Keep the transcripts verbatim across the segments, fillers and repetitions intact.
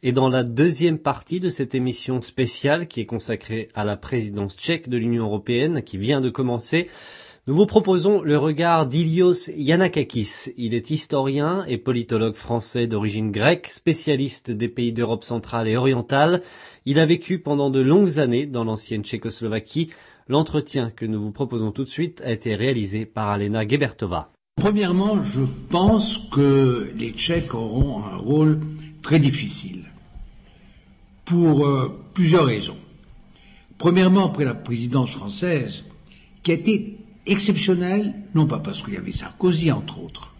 Et dans la deuxième partie de cette émission spéciale qui est consacrée à la présidence tchèque de l'Union européenne qui vient de commencer, nous vous proposons le regard d'Ilios Yannakakis. Il est historien et politologue français d'origine grecque, spécialiste des pays d'Europe centrale et orientale. Il a vécu pendant de longues années dans l'ancienne Tchécoslovaquie. L'entretien que nous vous proposons tout de suite a été réalisé par Alena Gebertova. Premièrement, je pense que les Tchèques auront un rôle très difficile, pour euh, plusieurs raisons. Premièrement, après la présidence française, qui a été exceptionnelle, non pas parce qu'il y avait Sarkozy, entre autres,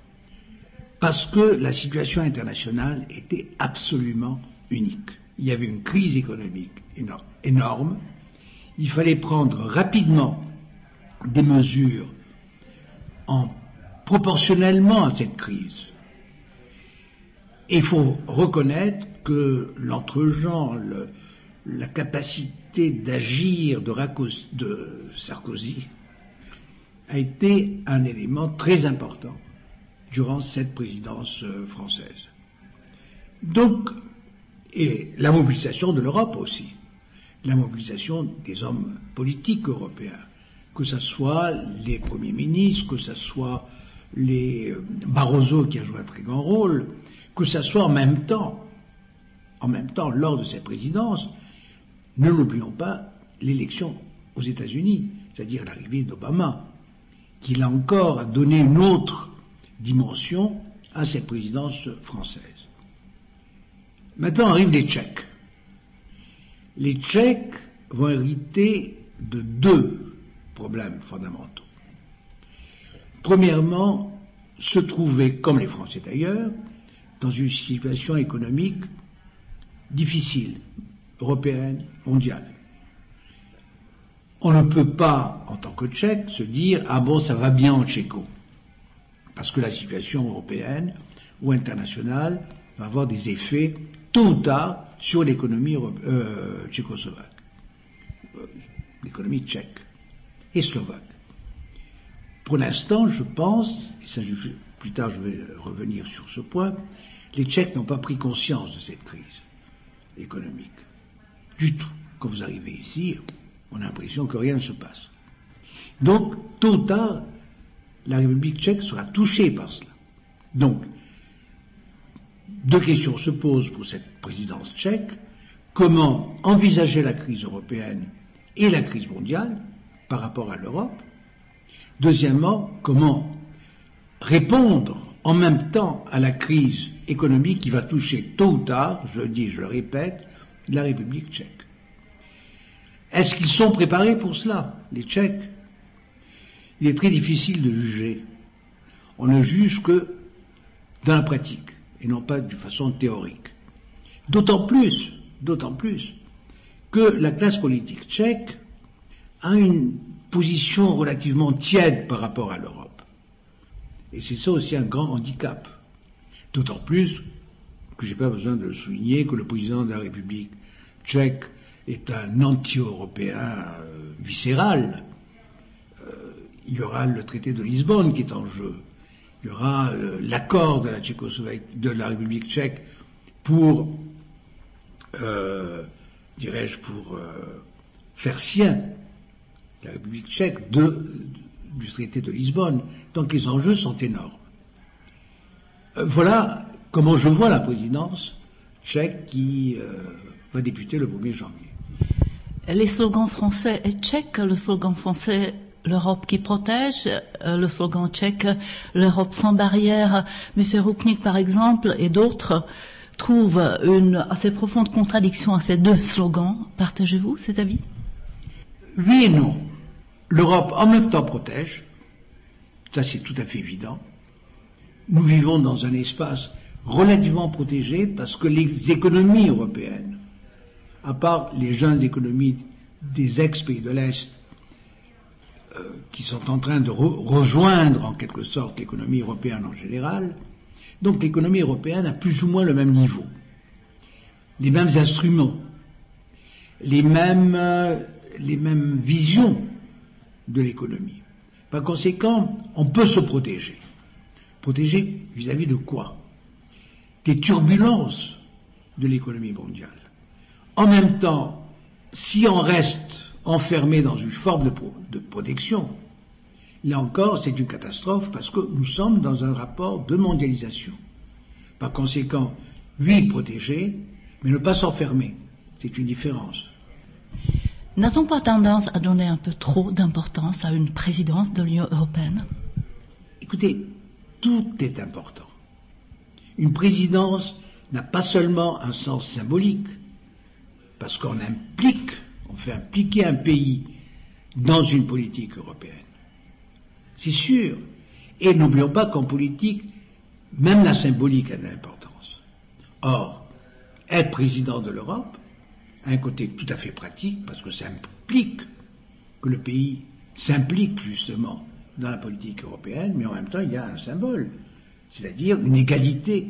parce que la situation internationale était absolument unique. Il y avait une crise économique énorme, il fallait prendre rapidement des mesures en, proportionnellement à cette crise. Et il faut reconnaître que l'entre-genre, le, la capacité d'agir de, Racos, de Sarkozy a été un élément très important durant cette présidence française. Donc, et la mobilisation de l'Europe aussi, la mobilisation des hommes politiques européens, que ce soit les premiers ministres, que ce soit les Barroso qui a joué un très grand rôle, que ce soit en même temps, en même temps, lors de cette présidence, ne l'oublions pas, l'élection aux États-Unis, c'est-à-dire l'arrivée d'Obama, qui là encore a donné une autre dimension à cette présidence française. Maintenant arrivent les Tchèques. Les Tchèques vont hériter de deux problèmes fondamentaux. Premièrement, se trouver, comme les Français d'ailleurs, dans une situation économique difficile, européenne, mondiale. On ne peut pas, en tant que Tchèque, se dire « Ah bon, ça va bien en Tchéco », parce que la situation européenne ou internationale va avoir des effets tôt ou tard sur l'économie euh, tchécoslovaque, euh, l'économie tchèque et slovaque. Pour l'instant, je pense, et ça, je, plus tard je vais revenir sur ce point, les Tchèques n'ont pas pris conscience de cette crise économique. Du tout. Quand vous arrivez ici, on a l'impression que rien ne se passe. Donc, tôt ou tard, la République tchèque sera touchée par cela. Donc, deux questions se posent pour cette présidence tchèque. Comment envisager la crise européenne et la crise mondiale par rapport à l'Europe? Deuxièmement, comment répondre en même temps à la crise économique qui va toucher tôt ou tard, je le dis, je le répète, la République tchèque. Est-ce qu'ils sont préparés pour cela, les Tchèques? Il est très difficile de juger. On ne juge que dans la pratique et non pas de façon théorique. D'autant plus, d'autant plus que la classe politique tchèque a une position relativement tiède par rapport à l'Europe. Et c'est ça aussi un grand handicap. D'autant plus que j'ai pas besoin de le souligner que le président de la République tchèque est un anti-européen euh, viscéral. Euh, il y aura le traité de Lisbonne qui est en jeu. Il y aura euh, l'accord de la Tchécoslovaquie, de la République tchèque pour, euh, dirais-je, pour euh, faire sien la République tchèque de, du traité de Lisbonne. Donc les enjeux sont énormes. Euh, voilà comment je vois la présidence tchèque qui euh, va débuter le premier janvier. Les slogans français et tchèques, le slogan français l'Europe qui protège, euh, le slogan tchèque l'Europe sans barrière. Monsieur Rupnik, par exemple, et d'autres trouvent une assez profonde contradiction à ces deux slogans. Partagez-vous cet avis? Oui et non. L'Europe en même temps protège, ça c'est tout à fait évident. Nous vivons dans un espace relativement protégé parce que les économies européennes, à part les jeunes économies des ex-pays de l'Est, euh, qui sont en train de re- rejoindre en quelque sorte l'économie européenne en général, donc l'économie européenne a plus ou moins le même niveau, les mêmes instruments, les mêmes, euh, les mêmes visions de l'économie. Par conséquent, on peut se protéger. Protéger vis-à-vis de quoi? Des turbulences de l'économie mondiale. En même temps, si on reste enfermé dans une forme de, pro- de protection, là encore, c'est une catastrophe parce que nous sommes dans un rapport de mondialisation. Par conséquent, oui, protéger, mais ne pas s'enfermer. C'est une différence. N'a-t-on pas tendance à donner un peu trop d'importance à une présidence de l'Union européenne? Écoutez, tout est important. Une présidence n'a pas seulement un sens symbolique, parce qu'on implique, on fait impliquer un pays dans une politique européenne. C'est sûr. Et n'oublions pas qu'en politique, même la symbolique a de l'importance. Or, être président de l'Europe a un côté tout à fait pratique, parce que ça implique que le pays s'implique justement dans la politique européenne, mais en même temps, il y a un symbole, c'est-à-dire une égalité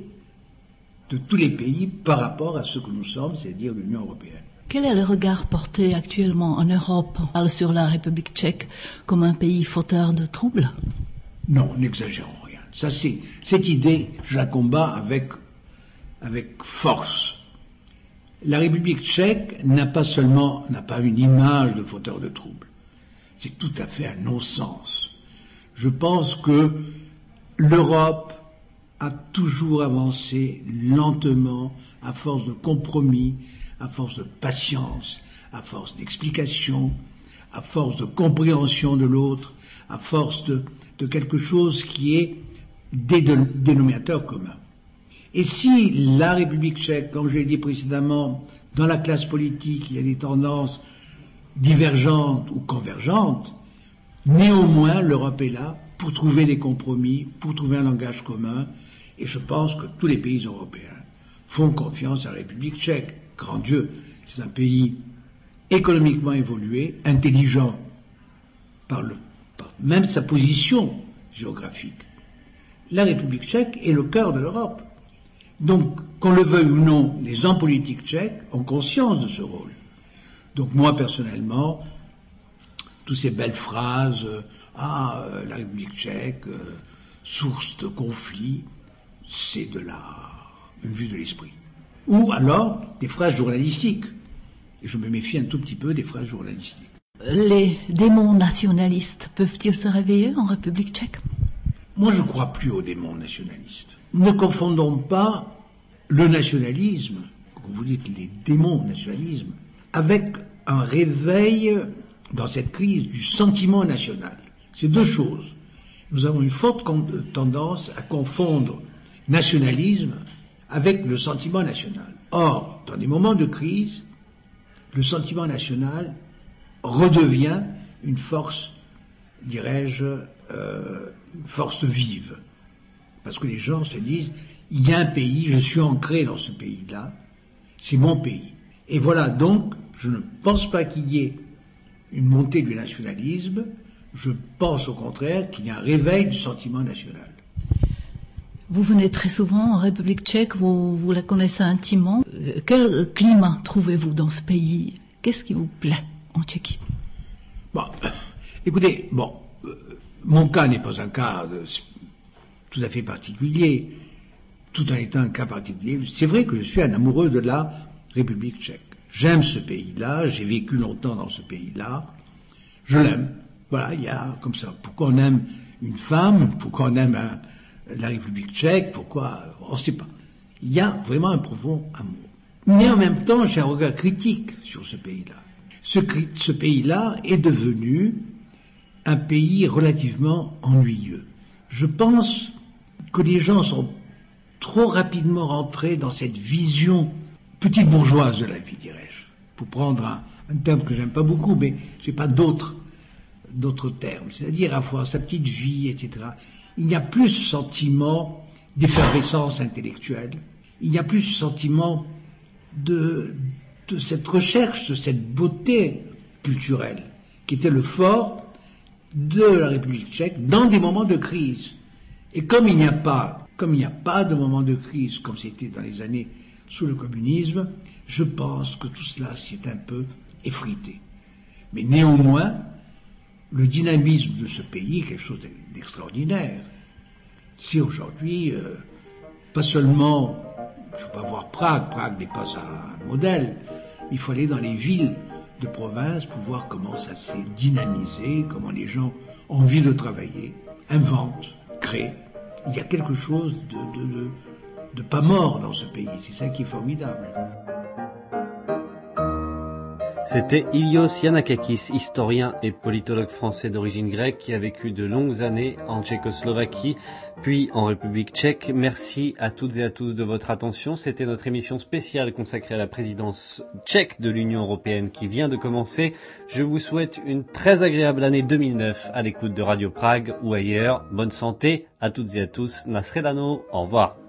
de tous les pays par rapport à ce que nous sommes, c'est-à-dire l'Union européenne. Quel est le regard porté actuellement en Europe? On parle sur la République tchèque comme un pays fauteur de troubles? Non, n'exagérons rien. Ça, c'est, cette idée, je la combats avec, avec force. La République tchèque n'a pas seulement, n'a pas une image de fauteur de troubles. C'est tout à fait un non-sens. Je pense que l'Europe a toujours avancé lentement, à force de compromis, à force de patience, à force d'explication, à force de compréhension de l'autre, à force de, de quelque chose qui est des dénominateurs communs. Et si la République tchèque, comme je l'ai dit précédemment, dans la classe politique, il y a des tendances divergentes ou convergentes, néanmoins, l'Europe est là pour trouver des compromis, pour trouver un langage commun, et je pense que tous les pays européens font confiance à la République tchèque. Grand Dieu, c'est un pays économiquement évolué, intelligent, par, le, par même sa position géographique. La République tchèque est le cœur de l'Europe. Donc, qu'on le veuille ou non, les hommes politiques tchèques ont conscience de ce rôle. Donc moi, personnellement, toutes ces belles phrases, euh, ah, euh, la République tchèque, euh, source de conflit, c'est de la, une vue de l'esprit. Ou alors, des phrases journalistiques. Et je me méfie un tout petit peu des phrases journalistiques. Les démons nationalistes peuvent-ils se réveiller en République tchèque? Moi, je ne crois plus aux démons nationalistes. Ne confondons pas le nationalisme, comme vous dites, les démons nationalisme, avec un réveil, dans cette crise, du sentiment national. C'est deux choses. Nous avons une forte tendance à confondre nationalisme avec le sentiment national. Or, dans des moments de crise, le sentiment national redevient une force, dirais-je, euh, une force vive. Parce que les gens se disent, il y a un pays, je suis ancré dans ce pays-là, c'est mon pays. Et voilà, donc, je ne pense pas qu'il y ait une montée du nationalisme, je pense au contraire qu'il y a un réveil du sentiment national. Vous venez très souvent en République tchèque, vous, vous la connaissez intimement. Euh, quel climat trouvez-vous dans ce pays? Qu'est-ce qui vous plaît en Tchéquie? Bon, écoutez, bon, euh, mon cas n'est pas un cas de, tout à fait particulier, tout en étant un cas particulier. C'est vrai que je suis un amoureux de la République tchèque. J'aime ce pays-là, j'ai vécu longtemps dans ce pays-là, je l'aime. Voilà, il y a comme ça. Pourquoi on aime une femme, pourquoi on aime un, la République tchèque, pourquoi, on ne sait pas. Il y a vraiment un profond amour. Mais en même temps, j'ai un regard critique sur ce pays-là. Ce, ce pays-là est devenu un pays relativement ennuyeux. Je pense que les gens sont trop rapidement rentrés dans cette vision petite bourgeoise de la vie, dirais-je. Pour prendre un, un terme que j'aime pas beaucoup, mais j'ai pas d'autres, d'autres termes. C'est-à-dire avoir sa petite vie, et cetera. Il n'y a plus ce sentiment d'effervescence intellectuelle. Il n'y a plus ce sentiment de, de cette recherche, de cette beauté culturelle, qui était le fort de la République tchèque dans des moments de crise. Et comme il n'y a pas, comme il n'y a pas de moment de crise, comme c'était dans les années sous le communisme, je pense que tout cela s'est un peu effrité. Mais néanmoins, le dynamisme de ce pays est quelque chose d'extraordinaire. C'est aujourd'hui, euh, pas seulement il ne faut pas voir Prague, Prague n'est pas un modèle, il faut aller dans les villes de province pour voir comment ça s'est dynamisé, comment les gens ont envie de travailler, inventent, créent. Il y a quelque chose de, de, de, de pas mort dans ce pays, c'est ça qui est formidable. C'était Ilios Yannakakis, historien et politologue français d'origine grecque qui a vécu de longues années en Tchécoslovaquie, puis en République tchèque. Merci à toutes et à tous de votre attention. C'était notre émission spéciale consacrée à la présidence tchèque de l'Union européenne qui vient de commencer. Je vous souhaite une très agréable année deux mille neuf à l'écoute de Radio Prague ou ailleurs. Bonne santé à toutes et à tous. Nasredano, au revoir.